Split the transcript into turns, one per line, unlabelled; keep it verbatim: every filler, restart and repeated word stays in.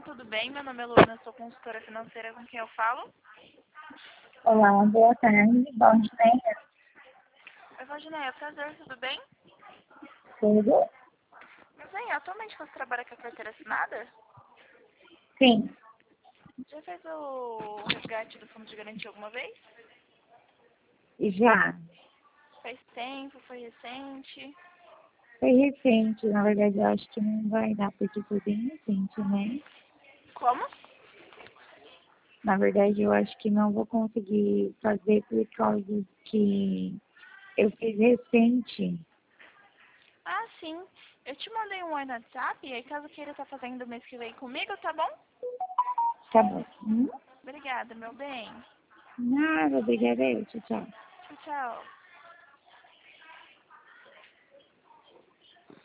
Olá, tudo bem? Meu nome é Luana, sou consultora financeira, com quem eu falo?
Olá, boa tarde. Bom dia.
Oi, Valdineia, prazer, tudo bem?
Tudo?
Mas bem, atualmente você trabalha com a carteira assinada?
Sim,
Já fez o resgate do fundo de garantia alguma vez?
já.
Faz tempo, foi recente?
Foi recente, na verdade eu acho que não vai dar, porque foi bem recente, né?
Como?
Na verdade eu acho que não vou conseguir fazer por causa que eu fiz recente.
Ah, sim. Eu te mandei um oi no WhatsApp, e aí caso queira estar fazendo o mês que vem comigo, tá bom?
Tá bom. Hum?
Obrigada, meu bem.
Nada, obrigada, eu. Tchau, tchau.
Tchau, tchau.